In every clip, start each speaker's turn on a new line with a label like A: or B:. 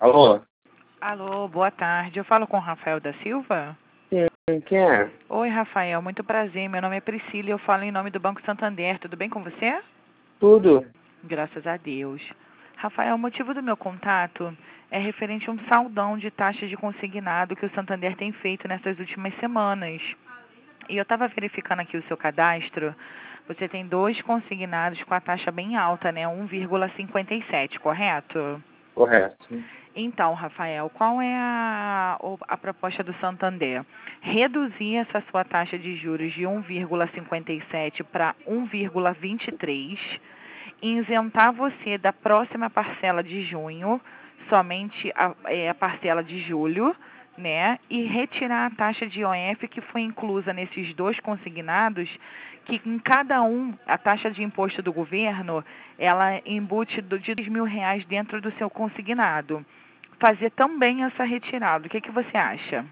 A: Alô?
B: Alô, boa tarde. Eu falo com o Rafael da Silva?
A: Sim, quem é?
B: Oi, Rafael, muito prazer. Meu nome é Priscila e eu falo em nome do Banco Santander. Tudo bem com você?
A: Tudo.
B: Graças a Deus. Rafael, o motivo do meu contato é referente a um saldão de taxa de consignado que o Santander tem feito nessas últimas semanas. E eu estava verificando aqui o seu cadastro. Você tem 2 consignados com a taxa bem alta, né? 1,57, correto?
A: Correto.
B: Então, Rafael, qual é a proposta do Santander? Reduzir essa sua taxa de juros de 1,57 para 1,23, isentar você da próxima parcela de junho, somente a parcela de julho, né? E retirar a taxa de IOF que foi inclusa nesses 2 consignados, que em cada um, a taxa de imposto do governo, ela embute de R$ 2.000 dentro do seu consignado. Fazer também essa retirada. O que você acha?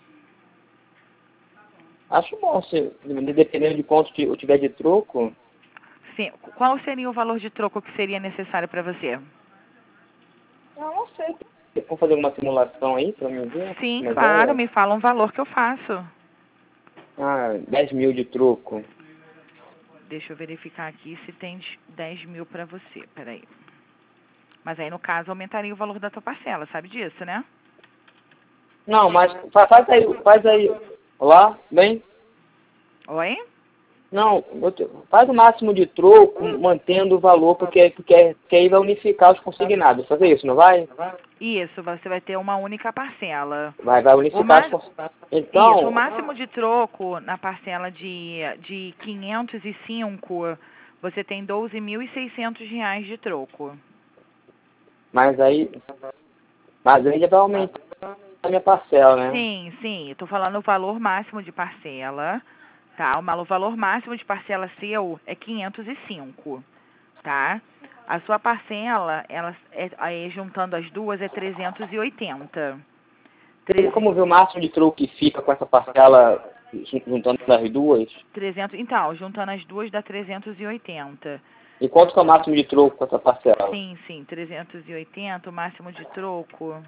A: Acho bom, se, dependendo de quanto eu tiver de troco.
B: Sim. Qual seria o valor de troco que seria necessário para você?
A: Eu não sei. Vamos fazer uma simulação aí pra mim ver?
B: Sim,
A: Uma
B: claro.
A: ideia?
B: Me fala um valor que eu faço.
A: 10 mil de troco.
B: Deixa eu verificar aqui se tem 10 mil para você. Peraí. Mas aí, no caso, aumentaria o valor da tua parcela. Sabe disso, né?
A: Não, mas faz aí. Olá, bem?
B: Oi?
A: Não, faz o máximo de troco, mantendo o valor, porque aí vai unificar os consignados. Fazer isso, não vai?
B: Isso, você vai ter uma única parcela.
A: Vai
B: O
A: unificar os
B: mais,
A: consignados.
B: isso, o
A: Então,
B: máximo de troco na parcela de 505, você tem R$ 12.600 de troco.
A: mas aí já vai aumentar a minha parcela, né?
B: Sim, sim, eu tô falando o valor máximo de parcela, tá? O valor máximo de parcela seu é 505, tá? A sua parcela, aí juntando as duas, é 380.
A: Tem como ver o máximo de troco que fica com essa parcela juntando as duas?
B: 300, então, juntando as duas dá 380.
A: E quanto que é o máximo de troco com essa parcela?
B: Sim, 380, o máximo de troco,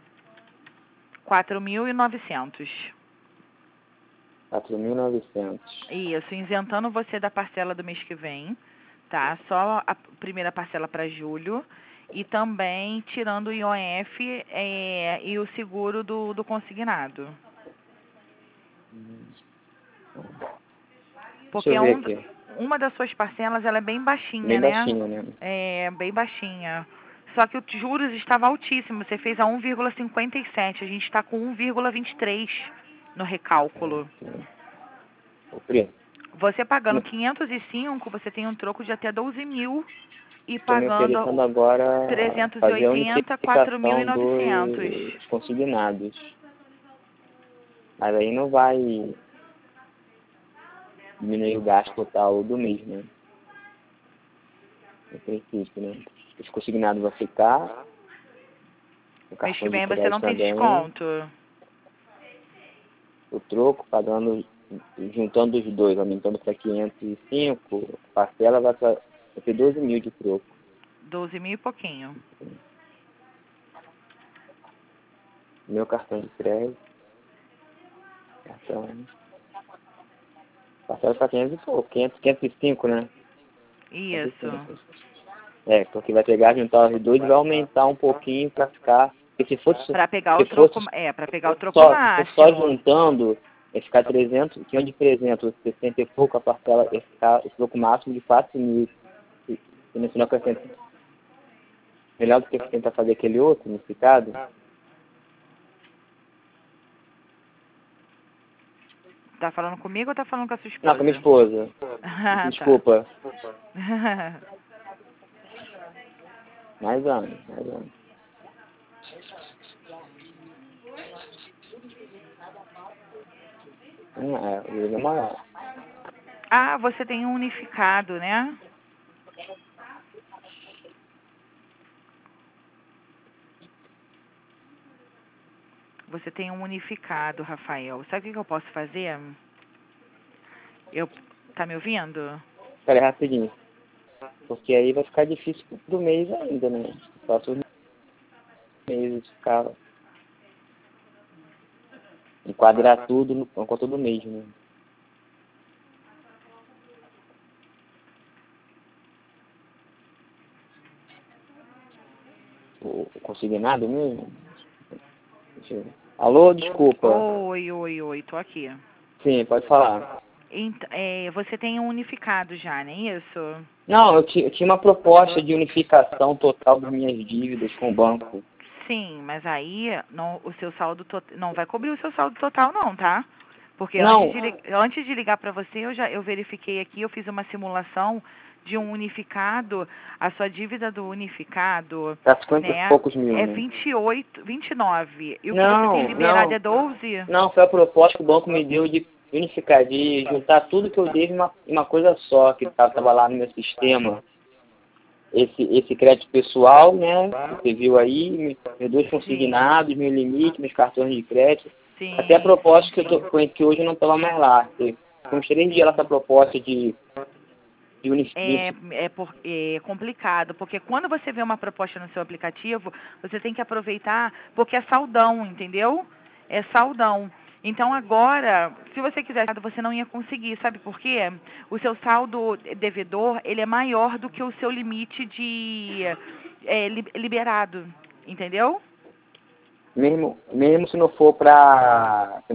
B: 4.900.
A: 4.900.
B: Isso, isentando você da parcela do mês que vem, tá? Só a primeira parcela para julho e também tirando o IOF e o seguro do consignado.
A: Deixa
B: Porque
A: eu ver aqui.
B: uma das suas parcelas ela é bem baixinha,
A: Bem
B: né?
A: baixinho, né?
B: É, bem baixinha. Só que o juros estava altíssimo, você fez a 1,57, a gente está com 1,23 no recálculo.
A: Ô, Pri,
B: Você pagando 505, você tem um troco de até 12 mil e
A: estão me
B: pagando
A: oferecendo agora fazer a
B: 380,
A: unificação
B: 4.900.
A: dos consignados. Mas aí não vai diminuir o gasto total do mês, né? No princípio, né? Os consignados vão ficar, o
B: Mês que
A: cartão de
B: vem você não
A: crédito
B: tem
A: também,
B: desconto.
A: o troco, pagando, juntando os dois, aumentando para 505, a parcela vai ter 12 mil de troco.
B: 12 mil e pouquinho.
A: Meu cartão de crédito, cartão, parcela para 500 e pouco, 505, né?
B: Isso.
A: Porque vai pegar, juntar os dois e vai aumentar um pouquinho para ficar. Porque se fosse,
B: Para pegar o
A: se
B: troco,
A: fosse
B: para pegar o troco
A: se for só
B: máximo.
A: juntando, ia ficar 300, 500 de 360 e pouco, a parcela ia ficar o troco máximo de 4 mil. E no final acrescenta. Melhor do que tentar fazer aquele outro, unificado.
B: Tá falando comigo ou tá falando com a sua
A: Não, com a minha
B: esposa?
A: esposa.
B: Ah, tá.
A: Desculpa. Mais anos. O jogo é maior.
B: Ah, você tem um unificado, né? Você tem um unificado, Rafael. Sabe o que eu posso fazer? Tá me ouvindo?
A: Espera aí, rapidinho. Porque aí vai ficar difícil pro mês ainda, né? Próximos meses ficar. enquadrar tudo no conta do mês, né? O consignado mesmo? Deixa eu... Alô, desculpa.
B: Oi, tô aqui.
A: Sim, pode falar.
B: Você tem um unificado já, não é isso?
A: Não, eu tinha uma proposta de unificação total das minhas dívidas com o banco.
B: Sim, mas aí o seu saldo não vai cobrir o seu saldo total não, tá? Porque
A: Não,
B: antes de ligar para você, eu verifiquei aqui, eu fiz uma simulação de um unificado, a sua dívida do unificado,
A: tá 50 e
B: né,
A: poucos mil,
B: é
A: né?
B: 28, 29. E o que você tem
A: Não,
B: liberado
A: não.
B: é 12?
A: Não, foi a proposta que o banco me deu de unificar, de juntar tudo que eu devo em uma coisa só, que estava lá no meu sistema. Esse crédito pessoal, né? Você viu aí, meus dois
B: Sim,
A: consignados, meu limite, meus cartões de crédito. Até a
B: sim,
A: proposta
B: sim,
A: que
B: sim.
A: que hoje eu não estava mais lá. Com uns 3 dias lá essa proposta de
B: É complicado, porque quando você vê uma proposta no seu aplicativo, você tem que aproveitar, porque é saldão, entendeu? É saldão. Então agora, se você quiser, você não ia conseguir, sabe por quê? O seu saldo devedor, ele é maior do que o seu limite de liberado, entendeu?
A: mesmo se não for para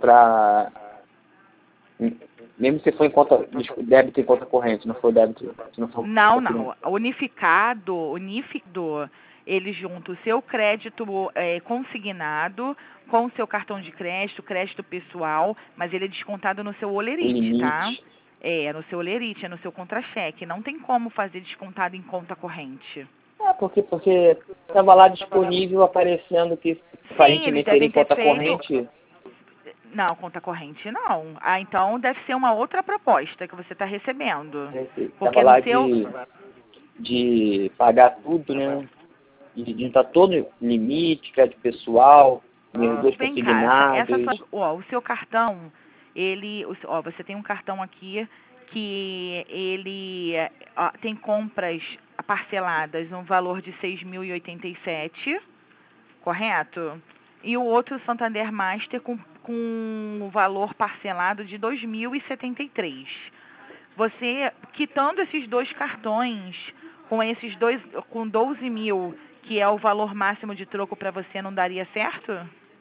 A: mesmo se for em conta débito em conta corrente, não for débito, se não for
B: Não. Unificado, ele junta o seu crédito consignado com o seu cartão de crédito pessoal, mas ele é descontado no seu
A: o
B: olerite, tá?
A: limite.
B: É no seu olerite, é no seu contra-cheque. Não tem como fazer descontado em conta corrente.
A: Porque estava lá disponível aparecendo que
B: Sim, eles
A: aparentemente seria
B: devem
A: em
B: ter
A: conta
B: feito.
A: corrente.
B: Não, conta corrente não. Ah, então deve ser uma outra proposta que você está recebendo.
A: Estava
B: Porque no
A: lá
B: seu.
A: de pagar tudo, né? De estar todo limite, crédito pessoal, meus dois
B: Vem cá,
A: consignados.
B: o seu cartão, você tem um cartão aqui que ele tem compras parceladas no valor de 6.087, correto? E o outro Santander Master com um valor parcelado de 2.073. Você, quitando esses dois cartões, com 12 mil, que é o valor máximo de troco para você, não daria certo?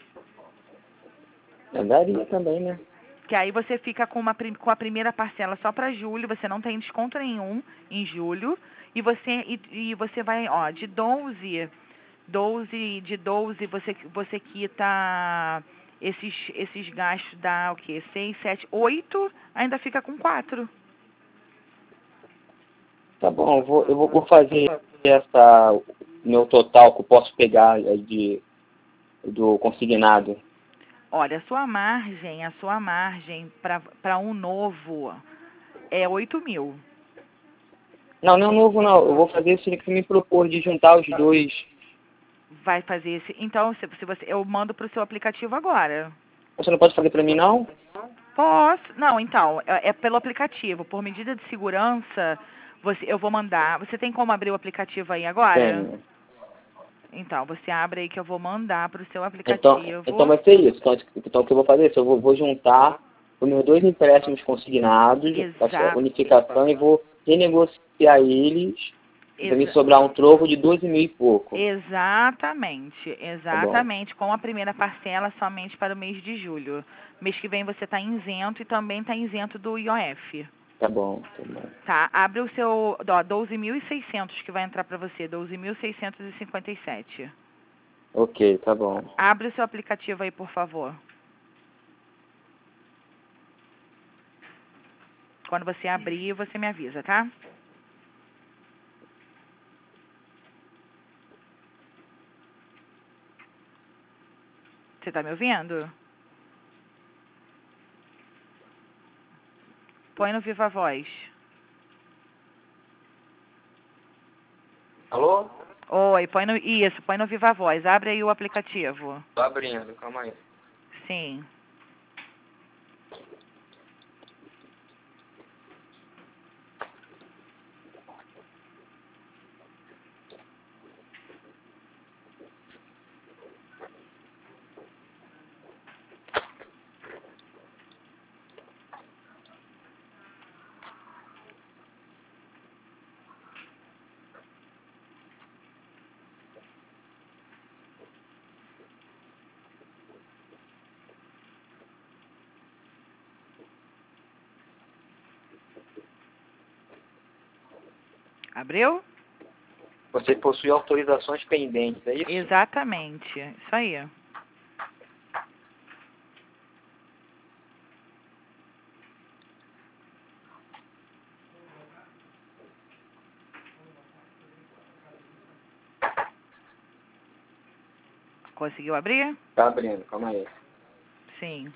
A: Daria também, né?
B: Que aí você fica com a primeira parcela só para julho, você não tem desconto nenhum em julho, e você vai, de 12 você quita esses gastos, dá o quê? 6, 7, 8, ainda fica com 4.
A: Tá bom, vou fazer meu total que eu posso pegar do consignado.
B: Olha, a sua margem para um novo é 8 mil.
A: Não, não é novo não. Eu vou fazer isso que você me propôs de juntar os dois.
B: Vai fazer esse. Então, eu mando para o seu aplicativo agora.
A: Você não pode fazer para mim não?
B: Posso? Não, então, é pelo aplicativo. Por medida de segurança, eu vou mandar. Você tem como abrir o aplicativo aí agora?
A: Tenho.
B: Então, você abre aí que eu vou mandar para o seu
A: Então
B: aplicativo.
A: vai ser isso. Então o que eu vou fazer? Eu vou juntar os meus dois empréstimos consignados, a
B: Exato.
A: unificação, e vou renegociar eles. Vai me sobrar um troco de 12 mil e pouco.
B: Exatamente,
A: Tá bom.
B: exatamente, com a primeira parcela somente para o mês de julho. Mês que vem você está isento e também está isento do IOF.
A: Tá bom, tá bom.
B: Tá, abre o seu, 12.600 que vai entrar para você, 12.657.
A: Ok, tá bom.
B: Abre o seu aplicativo aí, por favor. Quando você abrir, você me avisa, tá? Você tá me ouvindo? Põe no Viva Voz.
A: Alô?
B: Oi, põe no Viva Voz. Abre aí o aplicativo.
A: Tô abrindo, calma aí.
B: Sim. Abriu?
A: Você possui autorizações pendentes, é isso?
B: Exatamente. Isso aí. Conseguiu abrir?
A: Tá abrindo, calma aí.
B: Sim.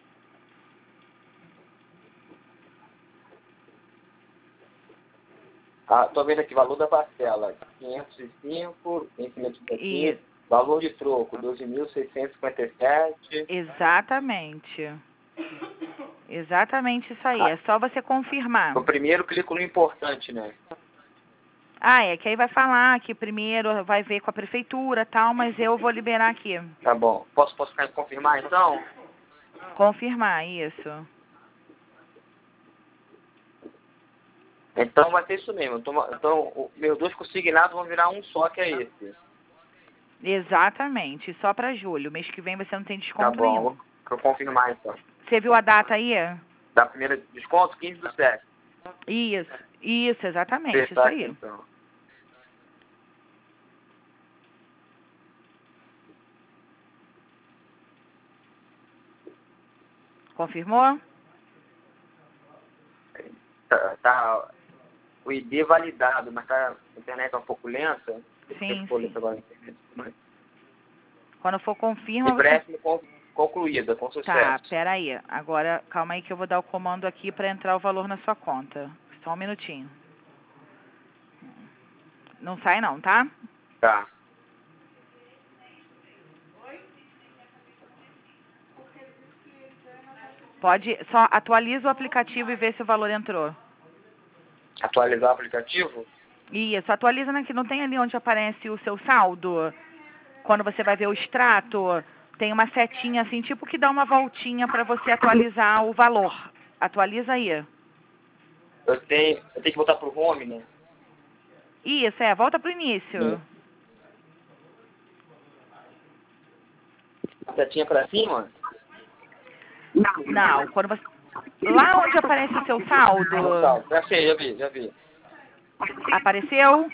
A: Ah, tô vendo aqui, valor da parcela, 505, vencimento daqui,
B: E
A: valor de troco, 12.657.
B: exatamente. Exatamente isso aí.
A: Ah,
B: É só você confirmar.
A: o primeiro clico no importante, né?
B: Ah, é que aí vai falar que primeiro vai ver com a prefeitura e tal, mas eu vou liberar aqui.
A: Tá bom. Posso ficar em confirmar, então?
B: Confirmar, isso.
A: Então vai ser isso mesmo. Então, meus dois consignados vão virar um só, que é esse.
B: Exatamente. Só para julho. Mês que vem você não tem
A: Tá
B: desconto
A: bom,
B: nenhum.
A: vou confirmar, então.
B: Você viu a data aí?
A: Da primeira desconto, 15/7.
B: Isso, exatamente. Isso
A: Fechar aqui,
B: aí.
A: então.
B: Confirmou?
A: Tá o ID validado, mas a internet é um pouco lenta.
B: Sim, sim.
A: Agora, a internet.
B: Quando for confirma, você...
A: Empréstimo concluída, com
B: Tá,
A: sucesso.
B: pera aí. Agora, calma aí que eu vou dar o comando aqui para entrar o valor na sua conta. Só um minutinho. Não sai não, tá?
A: Tá.
B: Pode, só atualiza o aplicativo e vê se o valor entrou.
A: Atualizar o aplicativo?
B: Isso, atualiza aqui. Não tem ali onde aparece o seu saldo? Quando você vai ver o extrato, tem uma setinha assim, tipo que dá uma voltinha para você atualizar o valor. Atualiza aí.
A: Eu tenho que voltar pro home, né?
B: Isso, volta pro início.
A: Setinha pra cima?
B: Não, quando você... Lá onde aparece o seu saldo,
A: Já sei, já vi.
B: apareceu?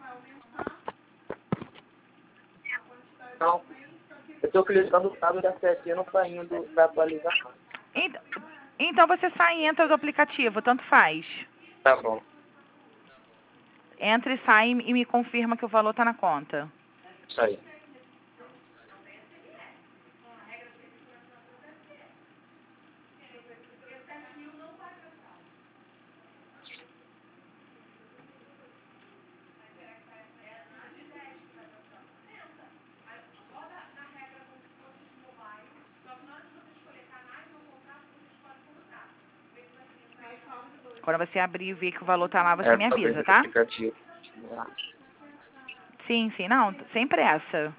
A: Então, eu tô clicando o saldo da setinha, não tá indo pra atualizar.
B: Ent- Então você sai e entra do aplicativo, tanto faz.
A: Tá bom.
B: Entra e sai e me confirma que o valor tá na conta.
A: Isso aí.
B: Quando você abrir e ver que o valor tá lá, você me
A: Talvez
B: avisa,
A: esse
B: tá?
A: aplicativo.
B: Sim, não, sem pressa.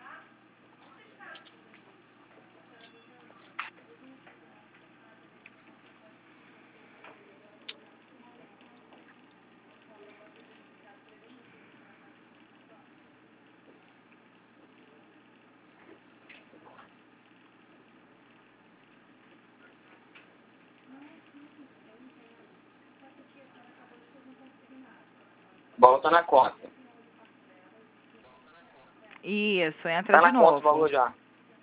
A: Volta na conta.
B: Isso, entra
A: Tá
B: de
A: na conta o
B: novo.
A: valor já.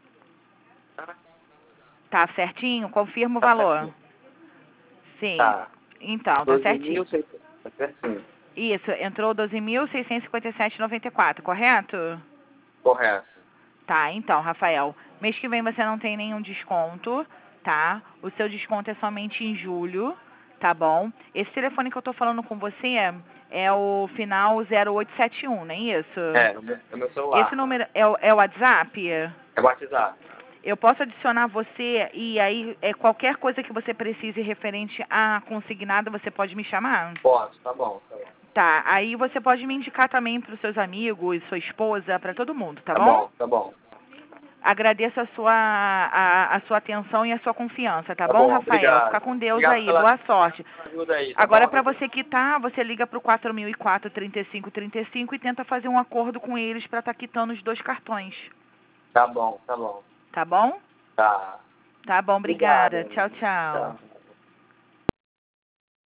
B: Tá certinho? Confirma o
A: Tá
B: valor.
A: certinho.
B: Sim.
A: Tá.
B: Então, tá certinho.
A: 12.600. Tá certinho.
B: Isso, entrou 12.657,94, correto?
A: Correto.
B: Tá, então, Rafael, mês que vem você não tem nenhum desconto, tá? O seu desconto é somente em julho, tá bom? Esse telefone que eu tô falando com você é o final 0871, não é isso?
A: É o meu celular.
B: Esse número é o WhatsApp?
A: É o WhatsApp.
B: Eu posso adicionar você e aí qualquer coisa que você precise referente a consignado, você pode me chamar?
A: Posso, tá bom. Tá bom.
B: Tá, aí você pode me indicar também para os seus amigos, sua esposa, para todo mundo, tá bom?
A: Tá bom.
B: Agradeço a sua atenção e a sua confiança, tá
A: Tá
B: bom,
A: bom,
B: Rafael?
A: obrigado.
B: Fica com Deus
A: Obrigado
B: aí,
A: pela
B: boa sorte.
A: ajuda aí, tá
B: Agora,
A: bom?
B: para você quitar, você liga para o 4004-3535 e tenta fazer um acordo com eles para estar quitando os 2 cartões,
A: Tá bom, tá bom.
B: tá bom?
A: Tá.
B: Tá bom, obrigada.
A: Obrigado.
B: Tchau, tchau.
A: Tchau.